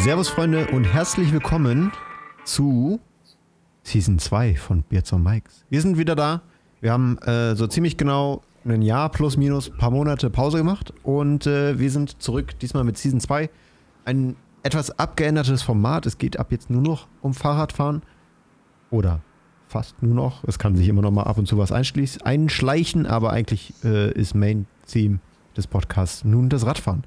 Servus Freunde und herzlich willkommen zu Season 2 von Beards on Mikes. Wir sind wieder da. Wir haben so ziemlich genau ein Jahr plus minus ein paar Monate Pause gemacht und wir sind zurück, diesmal mit Season 2. Ein etwas abgeändertes Format. Es geht ab jetzt nur noch um Fahrradfahren oder fast nur noch. Es kann sich immer noch mal ab und zu was einschleichen, aber eigentlich ist Main Theme des Podcasts nun das Radfahren.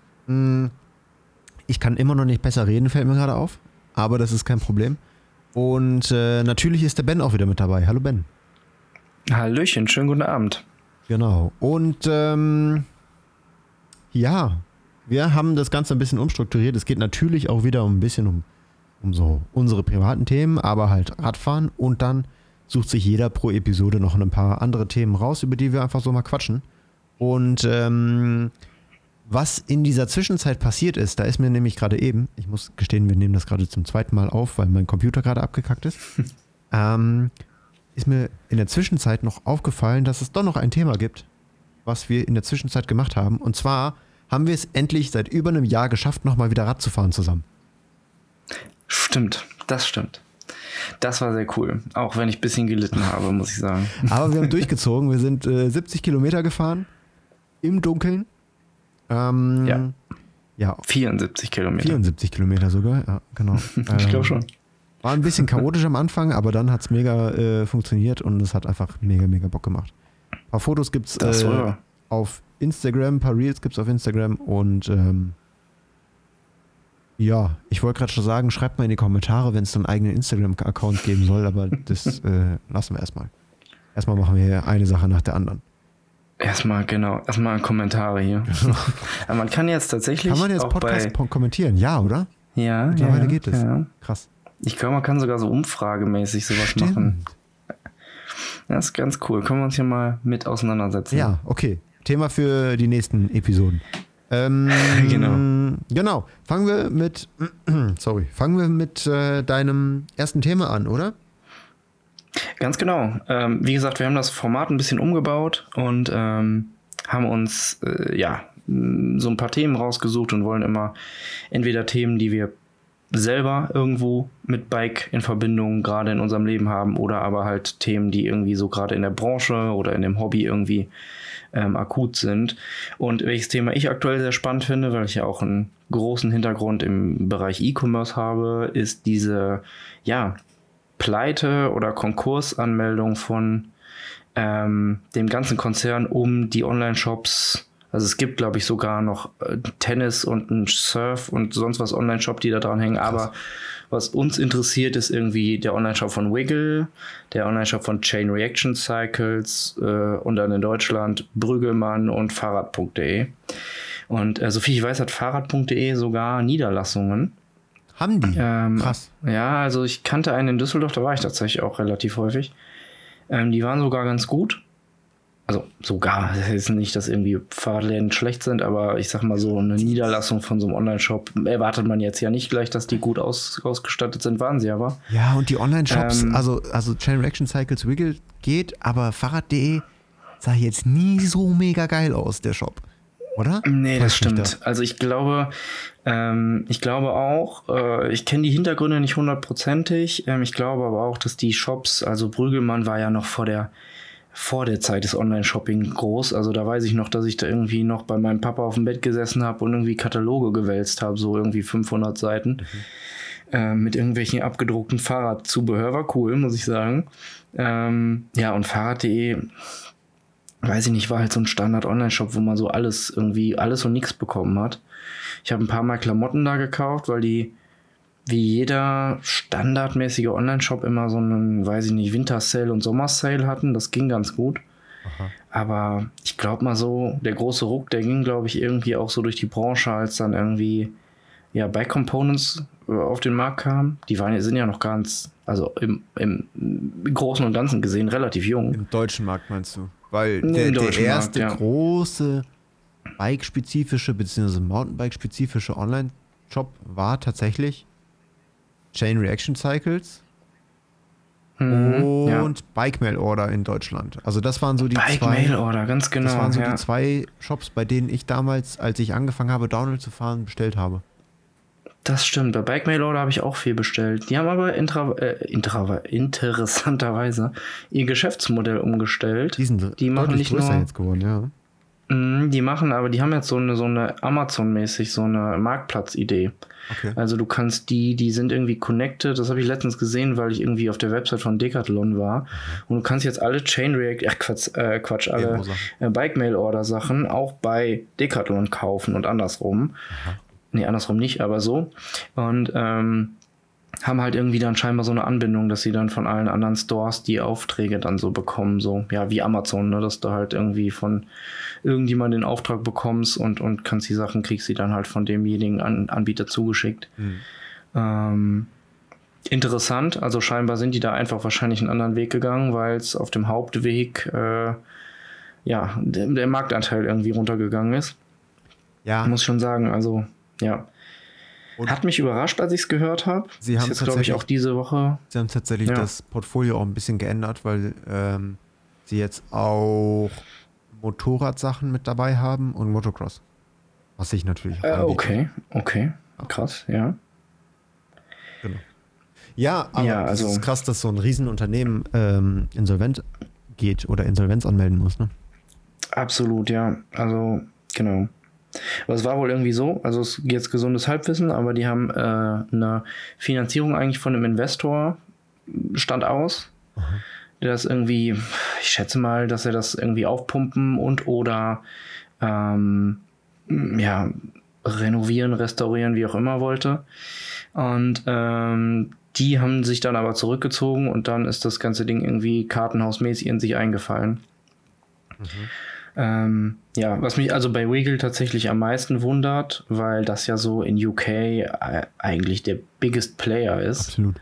Ich kann immer noch nicht besser reden, fällt mir gerade auf. Aber das ist kein Problem. Und natürlich ist der Ben auch wieder mit dabei. Hallo Ben. Hallöchen, schönen guten Abend. Genau. Und ja, wir haben das Ganze ein bisschen umstrukturiert. Es geht natürlich auch wieder ein bisschen um so unsere privaten Themen, aber halt Radfahren. Und dann sucht sich jeder pro Episode noch ein paar andere Themen raus, über die wir einfach so mal quatschen. Und was in dieser Zwischenzeit passiert ist, da ist mir nämlich gerade eben, ich muss gestehen, wir nehmen das gerade zum zweiten Mal auf, weil mein Computer gerade abgekackt ist, ist mir in der Zwischenzeit noch aufgefallen, dass es doch noch ein Thema gibt, was wir in der Zwischenzeit gemacht haben. Und zwar haben wir es endlich seit über einem Jahr geschafft, nochmal wieder Rad zu fahren zusammen. Stimmt, das stimmt. Das war sehr cool, auch wenn ich ein bisschen gelitten habe, muss ich sagen. Aber wir haben durchgezogen, wir sind 70 Kilometer gefahren, im Dunkeln. Ja, 74 Kilometer. 74 Kilometer sogar, ja, genau. Ich glaube schon. War ein bisschen chaotisch am Anfang, aber dann hat es mega funktioniert und es hat einfach mega Bock gemacht. Ein paar Fotos gibt es auf Instagram, ein paar Reels gibt es auf Instagram und ja, ich wollte gerade schon sagen, schreibt mal in die Kommentare, wenn es einen eigenen Instagram-Account geben soll, aber das lassen wir erstmal. Erstmal machen wir hier eine Sache nach der anderen. Erstmal Kommentare hier. Aber man kann jetzt tatsächlich. Kann man jetzt Podcast kommentieren? Ja, oder? Ja. Mittlerweile geht es. Ja. Krass. Ich glaube, man kann sogar so umfragemäßig sowas machen. Das ist ganz cool. Können wir uns hier mal mit auseinandersetzen. Ja, okay. Thema für die nächsten Episoden. Genau. Fangen wir mit deinem ersten Thema an, oder? Ganz genau. Wie gesagt, wir haben das Format ein bisschen umgebaut und haben uns so ein paar Themen rausgesucht und wollen immer entweder Themen, die wir selber irgendwo mit Bike in Verbindung gerade in unserem Leben haben, oder aber halt Themen, die irgendwie so gerade in der Branche oder in dem Hobby irgendwie akut sind. Und welches Thema ich aktuell sehr spannend finde, weil ich ja auch einen großen Hintergrund im Bereich E-Commerce habe, ist diese, Pleite- oder Konkursanmeldung von dem ganzen Konzern um die Online-Shops. Also es gibt, glaube ich, sogar noch Tennis und ein Surf und sonst was Online-Shop, die da dran hängen. Krass. Aber was uns interessiert, ist irgendwie der Online-Shop von Wiggle, der Online-Shop von Chain Reaction Cycles und dann in Deutschland Brüggelmann und Fahrrad.de. Und soviel ich weiß, hat Fahrrad.de sogar Niederlassungen. Haben die? Krass. Ja, also ich kannte einen in Düsseldorf, da war ich tatsächlich auch relativ häufig. Die waren sogar ganz gut. Also sogar, das ist nicht, dass irgendwie Fahrradläden schlecht sind, aber ich sag mal so, eine Niederlassung von so einem Online-Shop erwartet man jetzt ja nicht gleich, dass die gut ausgestattet sind, waren sie aber. Ja, und die Online-Shops, also Chain Reaction Cycles Wiggle geht, aber Fahrrad.de sah jetzt nie so mega geil aus, der Shop. Oder? Nee, das stimmt. Also ich glaube auch, ich kenne die Hintergründe nicht hundertprozentig. Ich glaube aber auch, dass die Shops, also Brüggelmann war ja noch vor der Zeit des Online-Shopping groß. Also da weiß ich noch, dass ich da irgendwie noch bei meinem Papa auf dem Bett gesessen habe und irgendwie Kataloge gewälzt habe, so irgendwie 500 Seiten. Mit irgendwelchen abgedruckten Fahrradzubehör. War cool, muss ich sagen. Und Fahrrad.de, weiß ich nicht, war halt so ein Standard-Online-Shop, wo man so alles und nichts bekommen hat. Ich habe ein paar Mal Klamotten da gekauft, weil die wie jeder standardmäßige Online-Shop immer so einen, weiß ich nicht, Winter-Sale und Sommer-Sale hatten. Das ging ganz gut. Aha. Aber ich glaube mal so, der große Ruck, der ging, glaube ich, irgendwie auch so durch die Branche, als dann irgendwie Bike Components auf den Markt kamen. Sind ja noch ganz, also im Großen und Ganzen gesehen, relativ jung. Im deutschen Markt meinst du? Weil der erste große Bike-spezifische bzw. Mountainbike-spezifische Online-Shop war tatsächlich Chain Reaction Cycles und Bike Mail Order in Deutschland. Also das waren so die Bike Mail Order, ganz genau. Das waren so die zwei Shops, bei denen ich damals, als ich angefangen habe, Downhill zu fahren, bestellt habe. Das stimmt. Bei Bike Mail Order habe ich auch viel bestellt. Die haben aber interessanterweise ihr Geschäftsmodell umgestellt. Die machen nicht größer nur jetzt geworden, ja. Die machen, aber die haben jetzt so eine Amazon-mäßig, so eine Marktplatz-Idee. Okay. Also du kannst die sind irgendwie connected, das habe ich letztens gesehen, weil ich irgendwie auf der Website von Decathlon war. Und du kannst jetzt alle alle Bike-Mail-Order-Sachen auch bei Decathlon kaufen und andersrum. Aha. Nee, andersrum nicht, aber so. Und haben halt irgendwie dann scheinbar so eine Anbindung, dass sie dann von allen anderen Stores die Aufträge dann so bekommen, so, ja, wie Amazon, ne, dass du halt irgendwie von irgendjemandem den Auftrag bekommst und kriegst sie dann halt von demjenigen Anbieter zugeschickt. Interessant, also scheinbar sind die da einfach wahrscheinlich einen anderen Weg gegangen, weil es auf dem Hauptweg, der Marktanteil irgendwie runtergegangen ist. Ja. Muss schon sagen, also, ja. Und hat mich überrascht, als ich es gehört habe. Sie haben jetzt, glaube ich, auch diese Woche. Sie haben tatsächlich das Portfolio auch ein bisschen geändert, weil sie jetzt auch Motorradsachen mit dabei haben und Motocross. Was sich natürlich okay. Krass, ja. Genau. Ja, aber es ist krass, dass so ein Riesenunternehmen insolvent geht oder Insolvenz anmelden muss, ne? Absolut, ja. Also, genau. Aber es war wohl irgendwie so, also es ist jetzt gesundes Halbwissen, aber die haben eine Finanzierung eigentlich von einem Investor stand aus, der das irgendwie, ich schätze mal, dass er das irgendwie aufpumpen und oder renovieren, restaurieren, wie auch immer wollte. Und die haben sich dann aber zurückgezogen und dann ist das ganze Ding irgendwie kartenhausmäßig in sich eingefallen. Was mich also bei Wiggle tatsächlich am meisten wundert, weil das ja so in UK eigentlich der biggest Player ist. Absolut.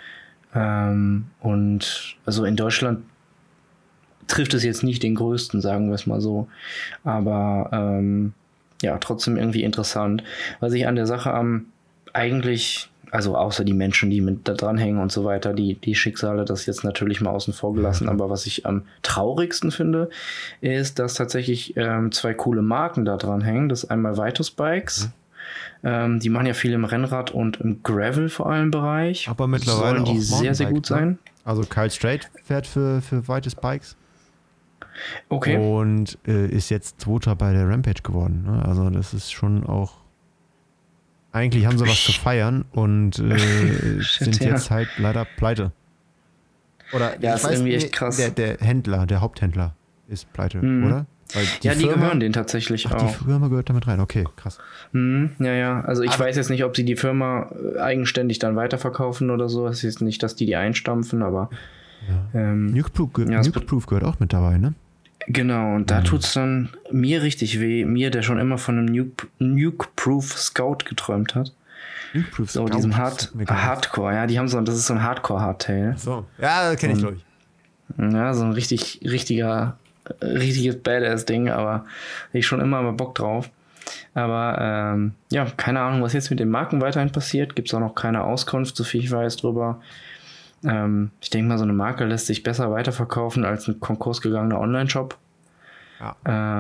Und also in Deutschland trifft es jetzt nicht den größten, sagen wir es mal so. Aber trotzdem irgendwie interessant. Was ich an der Sache eigentlich, also außer die Menschen, die mit da dranhängen und so weiter, die Schicksale, das jetzt natürlich mal außen vor gelassen, aber was ich am traurigsten finde, ist, dass tatsächlich 2 coole Marken da dran hängen. Das ist einmal Vitus Bikes, die machen ja viel im Rennrad und im Gravel vor allem Bereich. Aber mittlerweile sollen die sehr, sehr gut sein. Also Kyle Strait fährt für Vitus Bikes. Okay. Und ist jetzt Zweiter bei der Rampage geworden. Ne? Also das ist schon auch. Eigentlich haben sie was zu feiern und sind jetzt halt leider pleite. Oder ja, ich weiß, irgendwie echt krass. Der Händler, der Haupthändler ist pleite, oder? Weil die gehören denen tatsächlich auch. Die Firma gehört damit rein, okay, krass. Also ich weiß jetzt nicht, ob sie die Firma eigenständig dann weiterverkaufen oder so. Es ist jetzt nicht, dass die einstampfen, aber Nukeproof gehört auch mit dabei, ne? Genau, und da tut's dann mir richtig weh. Mir, der schon immer von einem Nukeproof Scout geträumt hat. Nukeproof Scout? So diesem Hardcore, ja, die haben das ist so ein Hardcore-Hardtail. So, ja, das kenne ich, glaube ich. Ja, so ein richtiges Badass-Ding, aber ich schon immer mal Bock drauf. Aber keine Ahnung, was jetzt mit den Marken weiterhin passiert. Gibt es auch noch keine Auskunft, so viel ich weiß drüber. Ich denke mal, so eine Marke lässt sich besser weiterverkaufen als ein Konkurs gegangener Online-Shop. Ja.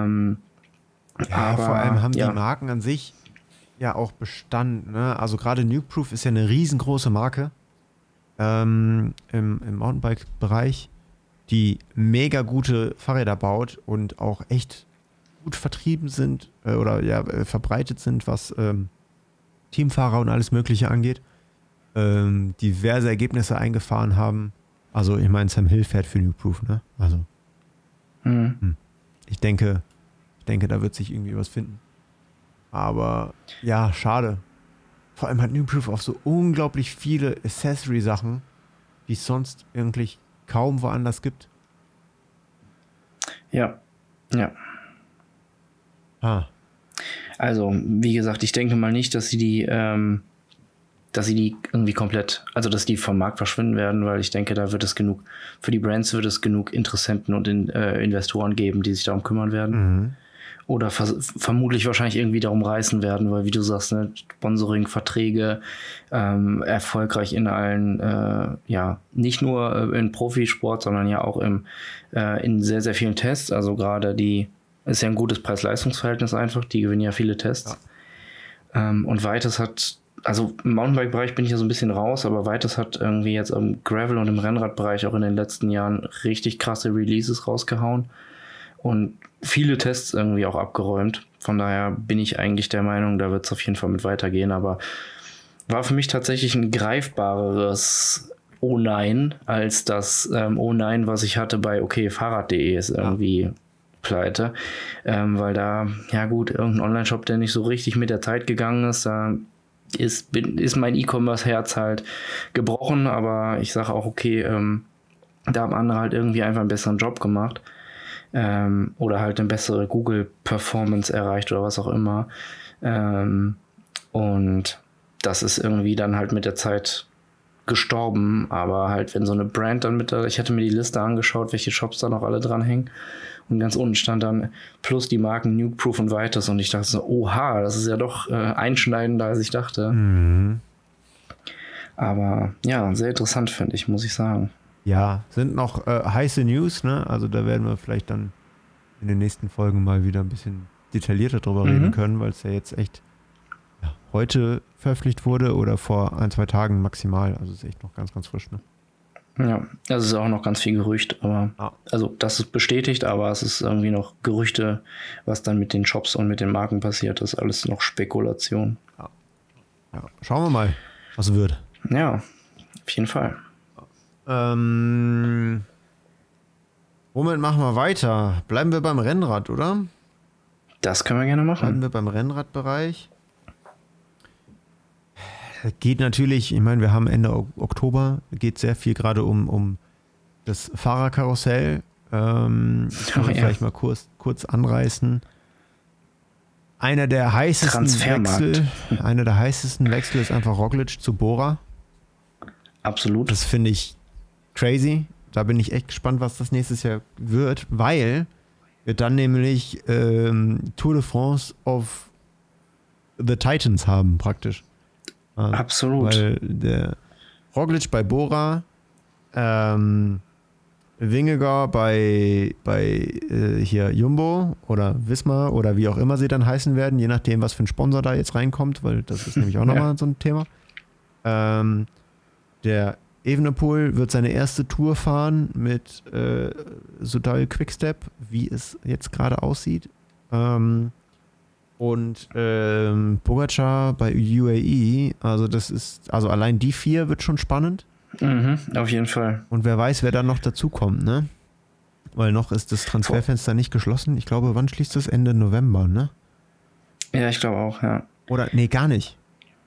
Aber vor allem haben die Marken an sich ja auch Bestand. Ne? Also gerade Nukeproof ist ja eine riesengroße Marke im Mountainbike-Bereich, die mega gute Fahrräder baut und auch echt gut vertrieben sind verbreitet sind, was Teamfahrer und alles Mögliche angeht. Diverse Ergebnisse eingefahren haben. Also ich meine, Sam Hill fährt für Nukeproof, ne? Also ich denke, da wird sich irgendwie was finden. Aber ja, schade. Vor allem hat Nukeproof auch so unglaublich viele Accessory-Sachen, die es sonst irgendwie kaum woanders gibt. Ja. Also, wie gesagt, ich denke mal nicht, dass sie die irgendwie komplett, also dass die vom Markt verschwinden werden, weil ich denke, da wird es genug, für die Brands wird es genug Interessenten und Investoren geben, die sich darum kümmern werden. Oder vermutlich wahrscheinlich irgendwie darum reißen werden, weil wie du sagst, ne, Sponsoring, Verträge, erfolgreich in allen, nicht nur im Profisport, sondern ja auch in sehr, sehr vielen Tests. Also gerade ist ja ein gutes Preis-Leistungs-Verhältnis einfach, die gewinnen ja viele Tests. Und Vitus hat also im Mountainbike-Bereich bin ich ja so ein bisschen raus, aber Vitus hat irgendwie jetzt im Gravel- und im Rennradbereich auch in den letzten Jahren richtig krasse Releases rausgehauen und viele Tests irgendwie auch abgeräumt. Von daher bin ich eigentlich der Meinung, da wird es auf jeden Fall mit weitergehen, aber war für mich tatsächlich ein greifbareres Oh nein, als das Oh nein, was ich hatte bei Fahrrad.de ist irgendwie pleite, weil da, ja gut, irgendein Online-Shop, der nicht so richtig mit der Zeit gegangen ist, da ist mein E-Commerce-Herz halt gebrochen, aber ich sage auch, da haben andere halt irgendwie einfach einen besseren Job gemacht oder halt eine bessere Google-Performance erreicht oder was auch immer, und das ist irgendwie dann halt mit der Zeit gestorben, aber halt wenn so eine Brand dann ich hatte mir die Liste angeschaut, welche Shops da noch alle dranhängen und ganz unten stand dann plus die Marken Nukeproof und Vitus und ich dachte so, oha, das ist ja doch einschneidender, als ich dachte. Aber ja, sehr interessant finde ich, muss ich sagen. Ja, sind noch heiße News, ne? Also da werden wir vielleicht dann in den nächsten Folgen mal wieder ein bisschen detaillierter drüber reden können, weil es ja jetzt echt heute veröffentlicht wurde oder vor 1-2 Tagen maximal. Also ist echt noch ganz, ganz frisch, ne? Ja, das ist auch noch ganz viel Gerücht, aber also das ist bestätigt, aber es ist irgendwie noch Gerüchte, was dann mit den Shops und mit den Marken passiert, das ist alles noch Spekulation. Ja. Schauen wir mal, was wird. Ja, auf jeden Fall. Womit machen wir weiter? Bleiben wir beim Rennrad, oder? Das können wir gerne machen. Bleiben wir beim Rennradbereich. Geht natürlich, ich meine, wir haben Ende Oktober, geht sehr viel gerade um das Fahrerkarussell. Vielleicht mal kurz anreißen. Einer der heißesten Wechsel ist einfach Roglic zu Bora. Absolut. Das finde ich crazy. Da bin ich echt gespannt, was das nächstes Jahr wird, weil wir dann nämlich Tour de France of the Titans haben, praktisch. Absolut. Weil der Roglic bei Bora, Vingegaard bei hier Jumbo oder Visma oder wie auch immer sie dann heißen werden, je nachdem, was für ein Sponsor da jetzt reinkommt, weil das ist nämlich auch nochmal so ein Thema. Der Evenepoel wird seine erste Tour fahren mit Soudal Quickstep, wie es jetzt gerade aussieht. Und Pogacar bei UAE, also allein die 4 wird schon spannend. Auf jeden Fall. Und wer weiß, wer dann noch dazukommt, ne? Weil noch ist das Transferfenster nicht geschlossen. Ich glaube, wann schließt das? Ende November, ne? Ja, ich glaube auch, ja. Oder, nee, gar nicht.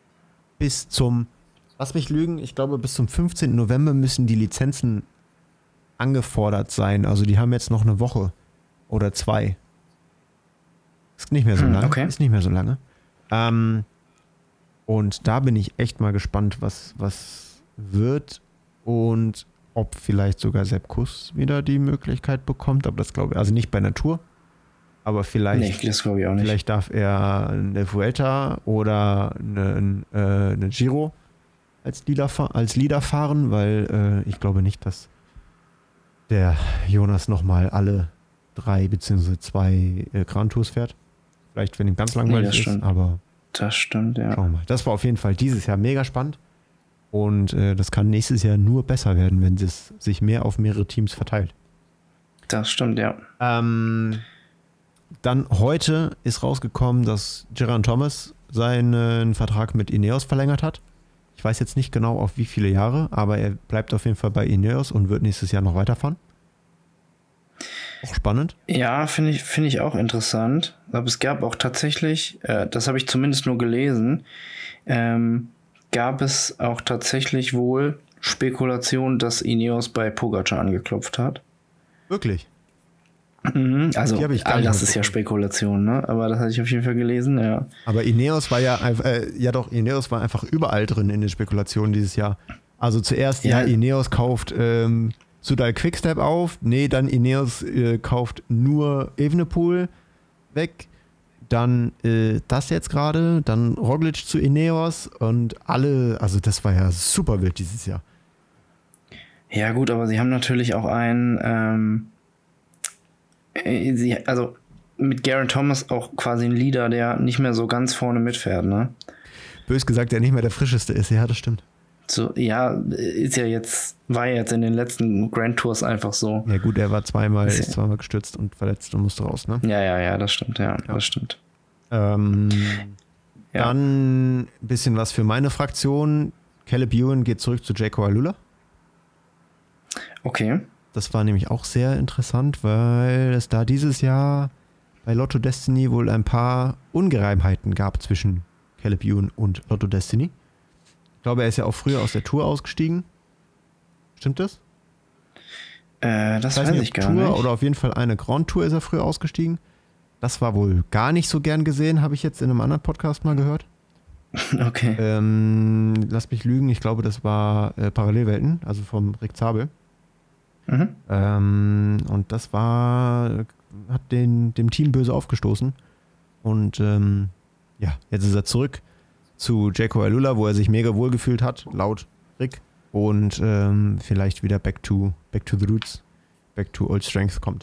Lass mich lügen, ich glaube, bis zum 15. November müssen die Lizenzen angefordert sein. Also die haben jetzt noch eine Woche oder 2. Ist nicht mehr so lange. Okay. Ist nicht mehr so lange. Und da bin ich echt mal gespannt, was wird und ob vielleicht sogar Sepp Kuss wieder die Möglichkeit bekommt. Aber das glaube ich, also nicht bei Natur. Aber vielleicht, nee, das glaube ich auch nicht. Vielleicht darf er eine Vuelta oder eine Giro als Leader fahren, weil ich glaube nicht, dass der Jonas nochmal alle 3 bzw. 2 Grand Tours fährt. Vielleicht, wenn ihm ganz langweilig ist, aber das stimmt, ja. Schauen wir mal. Das war auf jeden Fall dieses Jahr mega spannend und das kann nächstes Jahr nur besser werden, wenn es sich mehr auf mehrere Teams verteilt. Das stimmt, ja. Dann heute ist rausgekommen, dass Geraint Thomas seinen Vertrag mit Ineos verlängert hat. Ich weiß jetzt nicht genau auf wie viele Jahre, aber er bleibt auf jeden Fall bei Ineos und wird nächstes Jahr noch weiterfahren. Auch spannend. Ja, finde ich auch interessant. Aber es gab auch tatsächlich, das habe ich zumindest nur gelesen, gab es auch tatsächlich wohl Spekulationen, dass Ineos bei Pogacar angeklopft hat. Wirklich? Also all das ist ja Spekulation, ne? Aber das hatte ich auf jeden Fall gelesen, ja. Aber Ineos war Ineos war einfach überall drin in den Spekulationen dieses Jahr. Also zuerst, Ineos kauft Soudal Quickstep auf, dann Ineos kauft nur Evenepoel weg, dann das jetzt gerade, dann Roglic zu Ineos und also das war ja super wild dieses Jahr. Ja gut, aber sie haben natürlich auch mit Geraint Thomas auch quasi einen Leader, der nicht mehr so ganz vorne mitfährt, ne? bös gesagt, der nicht mehr der frischeste ist. Ja, das stimmt. So, ja, war ja jetzt in den letzten Grand Tours einfach so. Ja gut, er war zweimal gestürzt und verletzt und musste raus, ne? Ja, das stimmt, das stimmt. Dann ein bisschen was für meine Fraktion. Caleb Ewan geht zurück zu Jayco Alula. Okay. Das war nämlich auch sehr interessant, weil es da dieses Jahr bei Lotto Destiny wohl ein paar Ungereimheiten gab zwischen Caleb Ewan und Lotto Destiny. Ich glaube, er ist ja auch früher aus der Tour ausgestiegen. Stimmt das? Das weiß ich gar Tour nicht. Oder auf jeden Fall eine Grand Tour ist er früher ausgestiegen. Das war wohl gar nicht so gern gesehen, habe ich jetzt in einem anderen Podcast mal gehört. Okay. Lass mich lügen, ich glaube, das war Parallelwelten, also vom Rick Zabel. Und das hat dem Team böse aufgestoßen. Und jetzt ist er zurück zu Jayco Alula, wo er sich mega wohl gefühlt hat, laut Rick. Und vielleicht wieder back to the roots, back to old strength kommt.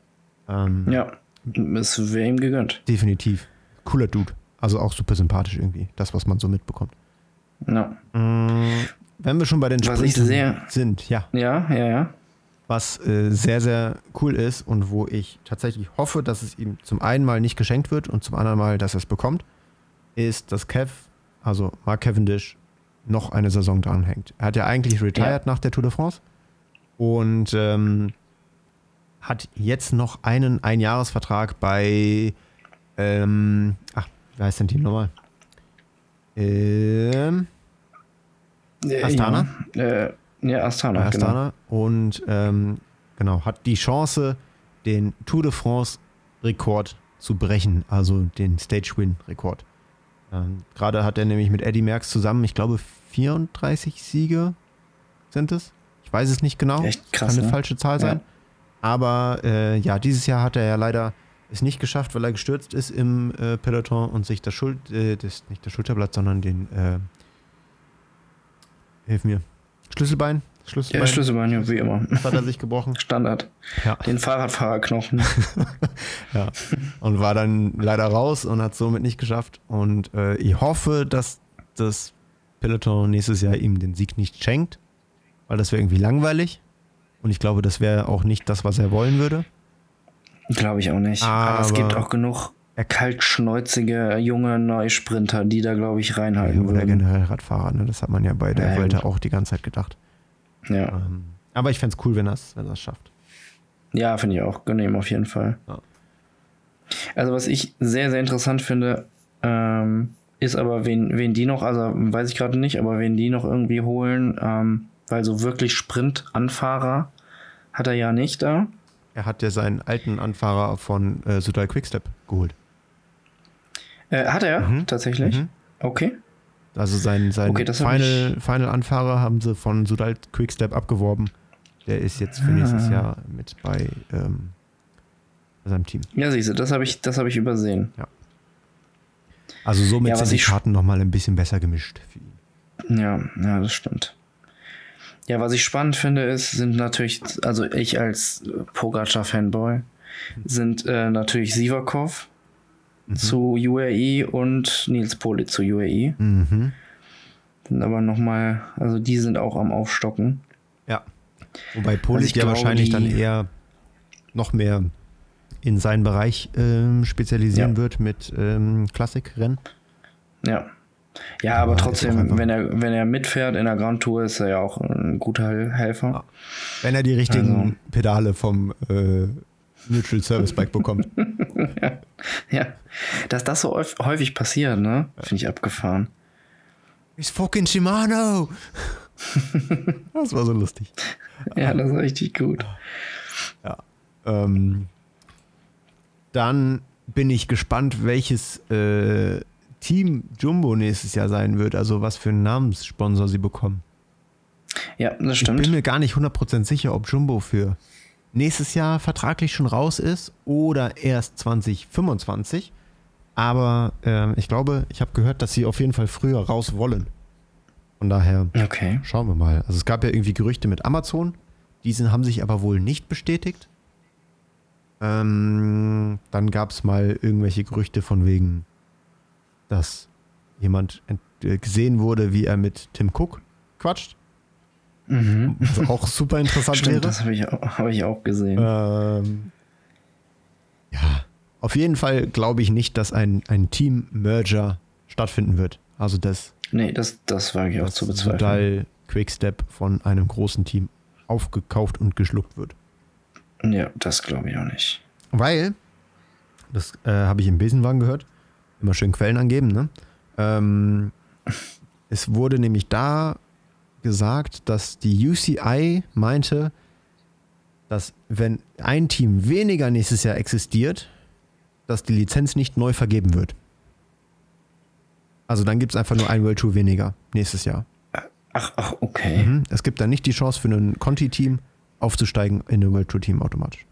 Es wäre ihm gegönnt. Definitiv. Cooler Dude. Also auch super sympathisch irgendwie, das, was man so mitbekommt. Ja. Wenn wir schon bei den Sprintern sind, Ja. Was sehr, sehr cool ist und wo ich tatsächlich hoffe, dass es ihm zum einen mal nicht geschenkt wird und zum anderen mal, dass er es bekommt, ist, dass Mark Cavendish, noch eine Saison dranhängt. Er hat ja eigentlich retired nach der Tour de France und hat jetzt noch einen Einjahresvertrag bei wie heißt denn die nochmal? Astana? Astana, genau. Und hat die Chance, den Tour de France-Rekord zu brechen, also den Stage-Win-Rekord. Gerade hat er nämlich mit Eddy Merckx zusammen, ich glaube, 34 Siege sind es. Ich weiß es nicht genau. Echt krass, kann eine falsche Zahl sein. Aber dieses Jahr hat er ja leider es nicht geschafft, weil er gestürzt ist im Peloton und sich nicht das Schulterblatt, sondern den hilf mir. Schlüsselbein, ja, wie immer. Das hat er sich gebrochen. Standard. Ja. Den Fahrradfahrerknochen. Ja. Und war dann leider raus und hat es somit nicht geschafft. Und ich hoffe, dass das Peloton nächstes Jahr ihm den Sieg nicht schenkt, weil das wäre irgendwie langweilig. Und ich glaube, das wäre auch nicht das, was er wollen würde. Glaube ich auch nicht. Aber es gibt auch genug kaltschnäuzige junge Neusprinter, die da, glaube ich, reinhalten oder würden. generell Radfahrer, ne? Das hat man ja bei der Vuelta auch die ganze Zeit gedacht. Ja. Aber ich fände es cool, wenn er es schafft. Ja, finde ich auch. Gönne ihm auf jeden Fall. Ja. Also was ich sehr, sehr interessant finde, ist aber, wen die noch, also weiß ich gerade nicht, aber wen die noch irgendwie holen, weil so wirklich Sprint-Anfahrer hat er ja nicht da. Er hat ja seinen alten Anfahrer von Soudal Quickstep geholt. Hat er? Tatsächlich? Okay. Also sein Final-Anfahrer haben sie von Soudal Quickstep abgeworben. Der ist jetzt für nächstes Jahr mit bei seinem Team. Ja, siehst du, das hab ich übersehen. Ja. Also somit sind die Karten nochmal ein bisschen besser gemischt für ihn. Ja, das stimmt. Ja, was ich spannend finde, sind natürlich, also ich als Pogacar-Fanboy, sind natürlich Sivakov zu UAE und Nils Polic zu UAE. Sind aber nochmal, also die sind auch am Aufstocken. Ja. Wobei Polic ja wahrscheinlich dann eher noch mehr in seinen Bereich spezialisieren wird mit Klassikrennen. Ja, aber trotzdem, wenn er mitfährt in der Grand Tour, ist er ja auch ein guter Helfer. Ja. Wenn er die richtigen Pedale vom Neutral Service Bike bekommt. Ja, dass das so häufig passiert, ne? Finde ich abgefahren. It's fucking Shimano! Das war so lustig. Ja, das war richtig gut. Ja. Dann bin ich gespannt, welches Team Jumbo nächstes Jahr sein wird, also was für einen Namenssponsor sie bekommen. Ja, das stimmt. Ich bin mir gar nicht 100% sicher, ob Jumbo für nächstes Jahr vertraglich schon raus ist oder erst 2025. Aber ich glaube, ich habe gehört, dass sie auf jeden Fall früher raus wollen. Von daher schauen wir mal. Also es gab ja irgendwie Gerüchte mit Amazon. Diese haben sich aber wohl nicht bestätigt. Dann gab es mal irgendwelche Gerüchte von wegen, dass jemand gesehen wurde, wie er mit Tim Cook quatscht. Was auch super interessant Stimmt, wäre. das hab ich auch gesehen. Ja, auf jeden Fall glaube ich nicht, dass ein Team-Merger stattfinden wird. Also Nee, das wage ich auch zu bezweifeln. Total Quickstep von einem großen Team aufgekauft und geschluckt wird. Ja, das glaube ich auch nicht. Weil, das habe ich im Besenwagen gehört, immer schön Quellen angeben, ne? Es wurde nämlich da gesagt, dass die UCI meinte, dass wenn ein Team weniger nächstes Jahr existiert, dass die Lizenz nicht neu vergeben wird. Also dann gibt es einfach nur ein World Tour weniger nächstes Jahr. Ach, okay. Es gibt dann nicht die Chance für ein Conti-Team aufzusteigen in ein World Tour Team automatisch.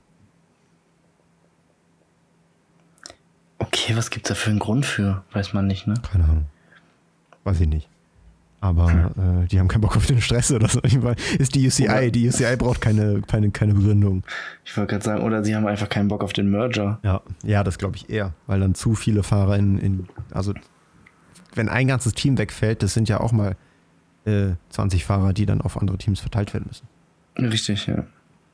Okay, was gibt's da für einen Grund für? Weiß man nicht, ne? Keine Ahnung. Weiß ich nicht. Aber die haben keinen Bock auf den Stress oder so. Ist die UCI. Oder Die UCI braucht keine Begründung. Ich wollte gerade sagen, oder sie haben einfach keinen Bock auf den Merger. Ja, das glaube ich eher. Weil dann zu viele Fahrer also wenn ein ganzes Team wegfällt, das sind ja auch mal 20 Fahrer, die dann auf andere Teams verteilt werden müssen. Richtig, ja.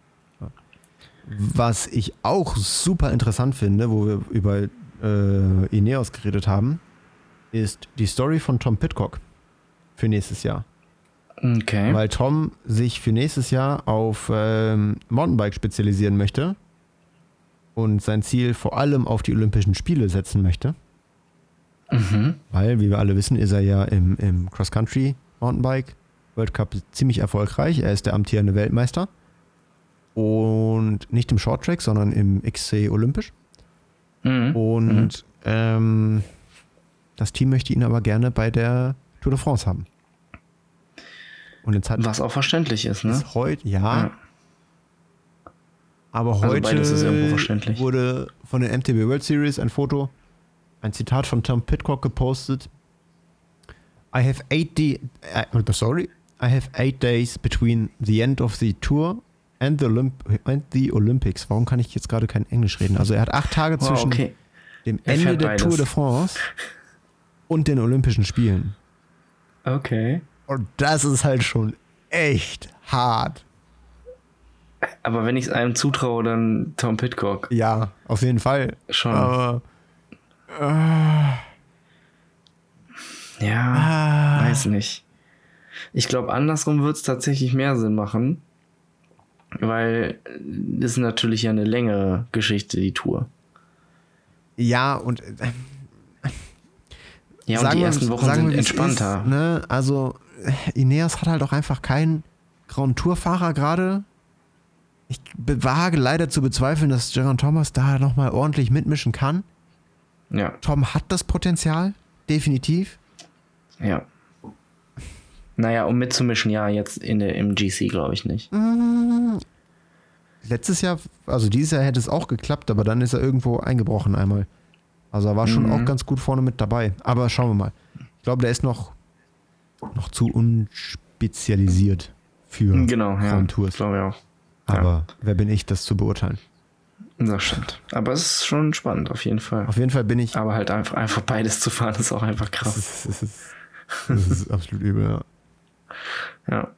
Was ich auch super interessant finde, wo wir über Ineos geredet haben, ist die Story von Tom Pidcock für nächstes Jahr. Okay. Weil Tom sich für nächstes Jahr auf Mountainbike spezialisieren möchte und sein Ziel vor allem auf die Olympischen Spiele setzen möchte. Weil, wie wir alle wissen, ist er ja im Cross-Country Mountainbike World Cup ziemlich erfolgreich. Er ist der amtierende Weltmeister. Und nicht im Short-Track, sondern im XC Olympisch. Und das Team möchte ihn aber gerne bei der Tour de France haben. Und jetzt was auch verständlich ist, ne? Ist heute, ja. Aber Also heute beides ist irgendwo verständlich. wurde von der MTB World Series ein Zitat von Tom Pidcock gepostet. I have 8 days between the end of the tour and the Olympics. Warum kann ich jetzt gerade kein Englisch reden? Also er hat 8 Tage zwischen dem Ende der Tour de France und den Olympischen Spielen. Okay. Und das ist halt schon echt hart. Aber wenn ich es einem zutraue, dann Tom Pidcock. Ja, auf jeden Fall. Schon. Aber weiß nicht. Ich glaube, andersrum wird es tatsächlich mehr Sinn machen, weil das ist natürlich ja eine längere Geschichte, die Tour. Ja, und ja, und die ersten Wochen sind entspannter. Ist, ne? Also Ineos hat halt auch einfach keinen Grand Tour-Fahrer gerade. Ich wage leider zu bezweifeln, dass Geraint Thomas da nochmal ordentlich mitmischen kann. Ja. Tom hat das Potenzial, definitiv. Ja. Naja, um mitzumischen, ja, jetzt im GC glaube ich nicht. Letztes Jahr, also dieses Jahr hätte es auch geklappt, aber dann ist er irgendwo eingebrochen einmal. Also er war schon auch ganz gut vorne mit dabei. Aber schauen wir mal. Ich glaube, der ist noch zu unspezialisiert für Grand Tours. Glaube ich auch. Aber wer bin ich, das zu beurteilen? Das stimmt. Aber es ist schon spannend, auf jeden Fall. Auf jeden Fall bin ich... Aber halt einfach beides zu fahren, ist auch einfach krass. Das ist absolut übel, ja.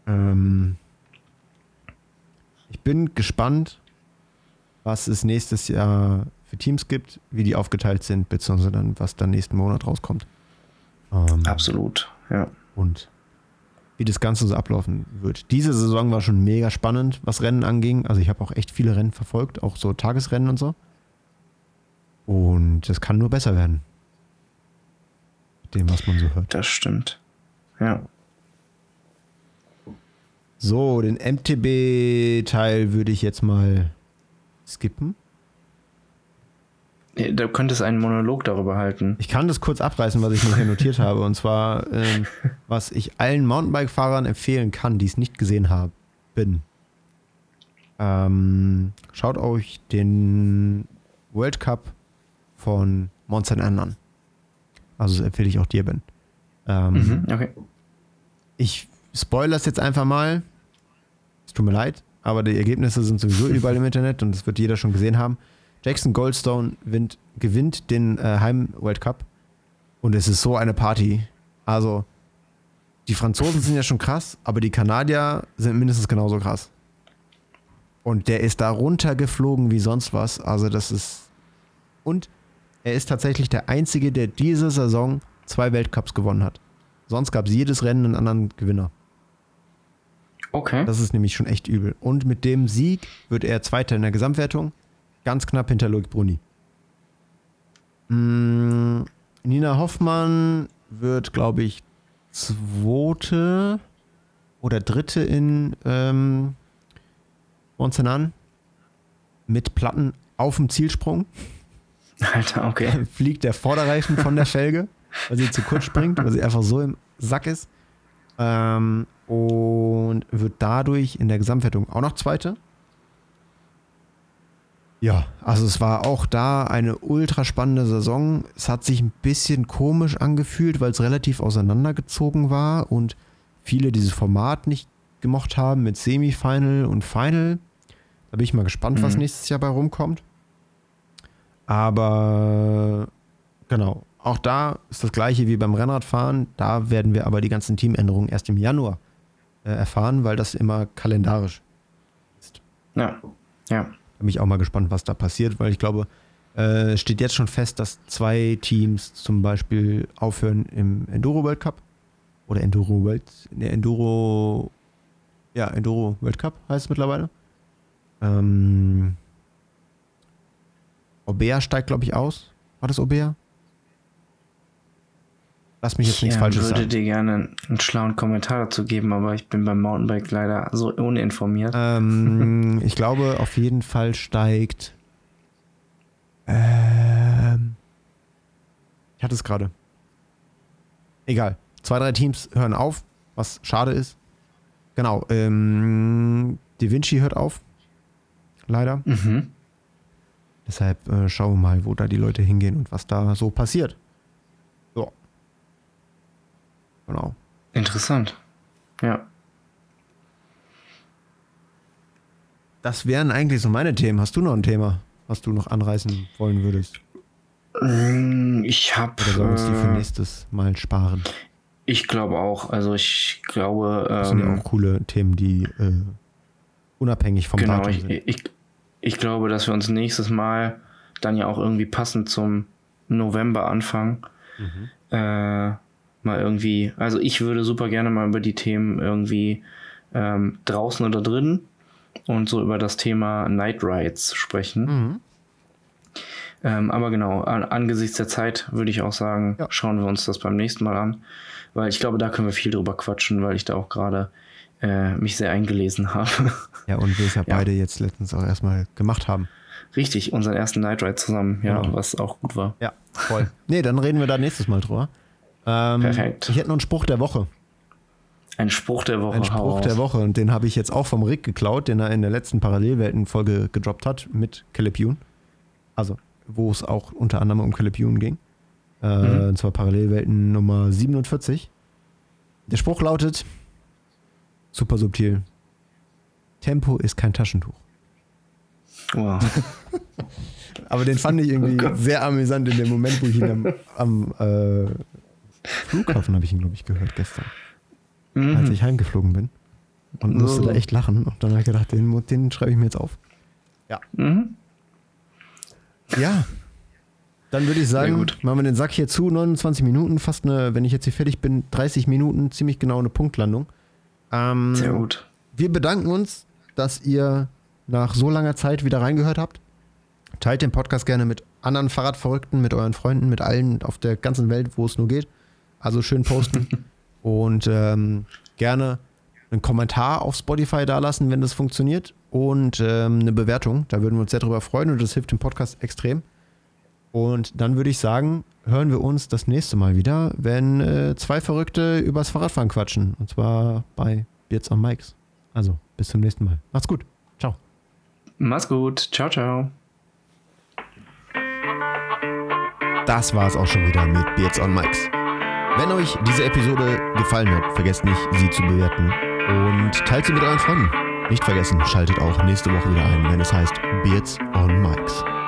Ich bin gespannt, was es nächstes Jahr für Teams gibt, wie die aufgeteilt sind, beziehungsweise dann, was dann nächsten Monat rauskommt. Absolut, ja. Und wie das Ganze so ablaufen wird. Diese Saison war schon mega spannend, was Rennen anging. Also ich habe auch echt viele Rennen verfolgt, auch so Tagesrennen und so. Und es kann nur besser werden. Mit dem, was man so hört. Das stimmt. Ja. So, den MTB-Teil würde ich jetzt mal skippen. Da könntest einen Monolog darüber halten. Ich kann das kurz abreißen, was ich mir hier notiert habe. Und zwar, was ich allen Mountainbike-Fahrern empfehlen kann, die es nicht gesehen haben. Schaut euch den World Cup von Mont Saint-Anne an. Also das empfehle ich auch dir, Ben. Okay. Ich spoilere es jetzt einfach mal. Es tut mir leid, aber die Ergebnisse sind sowieso überall im Internet und das wird jeder schon gesehen haben. Jackson Goldstone gewinnt den Heim-World Cup und es ist so eine Party. Also die Franzosen sind ja schon krass, aber die Kanadier sind mindestens genauso krass. Und der ist da runtergeflogen wie sonst was. Also das ist... Und er ist tatsächlich der Einzige, der diese Saison 2 Weltcups gewonnen hat. Sonst gab es jedes Rennen einen anderen Gewinner. Okay. Das ist nämlich schon echt übel. Und mit dem Sieg wird er Zweiter in der Gesamtwertung. Ganz knapp hinter Loic Bruni. Nina Hoffmann wird, glaube ich, Zweite oder Dritte in Moncenan mit Platten auf dem Zielsprung. Alter, okay. Fliegt der Vorderreifen von der Felge, weil sie zu kurz springt, weil sie einfach so im Sack ist. Und wird dadurch in der Gesamtwertung auch noch Zweite. Ja, also es war auch da eine ultra spannende Saison. Es hat sich ein bisschen komisch angefühlt, weil es relativ auseinandergezogen war und viele dieses Format nicht gemocht haben mit Semifinal und Final. Da bin ich mal gespannt, was nächstes Jahr bei rumkommt. Aber genau, auch da ist das gleiche wie beim Rennradfahren. Da werden wir aber die ganzen Teamänderungen erst im Januar erfahren, weil das immer kalendarisch ist. Ja. Da bin ich auch mal gespannt, was da passiert, weil ich glaube, steht jetzt schon fest, dass 2 Teams zum Beispiel aufhören im Enduro World Cup oder Enduro World Cup heißt es mittlerweile. Aubert steigt, glaube ich, aus. War das Aubert? Lass mich jetzt nichts Falsches sagen. Ich würde dir gerne einen schlauen Kommentar dazu geben, aber ich bin beim Mountainbike leider so uninformiert. Ich glaube, auf jeden Fall steigt... ich hatte es gerade. Egal. 2, 3 Teams hören auf, was schade ist. Genau. Da Vinci hört auf. Leider. Deshalb schauen wir mal, wo da die Leute hingehen und was da so passiert. So. Genau. Interessant. Ja. Das wären eigentlich so meine Themen. Hast du noch ein Thema, was du noch anreißen wollen würdest? Ich habe... Oder sollen wir uns die für nächstes Mal sparen? Ich glaube auch. Also ich glaube... Das sind ja auch coole Themen, die unabhängig vom Datum sind. Ich glaube, dass wir uns nächstes Mal dann ja auch irgendwie passend zum November anfangen. Mal irgendwie, also ich würde super gerne mal über die Themen irgendwie draußen oder drin und so über das Thema Night Rides sprechen. Aber genau, angesichts der Zeit würde ich auch sagen, schauen wir uns das beim nächsten Mal an, weil ich glaube, da können wir viel drüber quatschen, weil ich da auch gerade mich sehr eingelesen habe. Ja, und wir es ja beide jetzt letztens auch erstmal gemacht haben. Richtig, unseren ersten Night Ride zusammen, genau. Was auch gut war. Ja, voll. Nee, dann reden wir da nächstes Mal drüber. Perfekt. Ich hätte noch einen Spruch der Woche. Ein Spruch der Woche. Ein Spruch der Woche, und den habe ich jetzt auch vom Rick geklaut, den er in der letzten Parallelwelten-Folge gedroppt hat mit Caleb Ewan. Also, wo es auch unter anderem um Caleb Ewan ging. Und zwar Parallelwelten Nummer 47. Der Spruch lautet, super subtil, Tempo ist kein Taschentuch. Wow. Aber den fand ich irgendwie sehr amüsant in dem Moment, wo ich ihn am Flughafen habe ich ihn, glaube ich, gehört gestern. Als ich heimgeflogen bin. Und musste da echt lachen. Und dann habe ich gedacht, den schreibe ich mir jetzt auf. Ja. Ja. Dann würde ich sagen, machen wir den Sack hier zu. 29 Minuten, fast wenn ich jetzt hier fertig bin, 30 Minuten, ziemlich genau eine Punktlandung. Sehr gut. Wir bedanken uns, dass ihr nach so langer Zeit wieder reingehört habt. Teilt den Podcast gerne mit anderen Fahrradverrückten, mit euren Freunden, mit allen auf der ganzen Welt, wo es nur geht. Also schön posten. Und gerne einen Kommentar auf Spotify dalassen, wenn das funktioniert. Und eine Bewertung. Da würden wir uns sehr drüber freuen und das hilft dem Podcast extrem. Und dann würde ich sagen, hören wir uns das nächste Mal wieder, wenn 2 Verrückte übers Fahrradfahren quatschen. Und zwar bei Beards on Mikes. Also, bis zum nächsten Mal. Macht's gut. Ciao. Mach's gut. Ciao, ciao. Das war's auch schon wieder mit Beards on Mikes. Wenn euch diese Episode gefallen hat, vergesst nicht, sie zu bewerten. Und teilt sie mit euren Freunden. Nicht vergessen, schaltet auch nächste Woche wieder ein, wenn es heißt Beards on Mikes.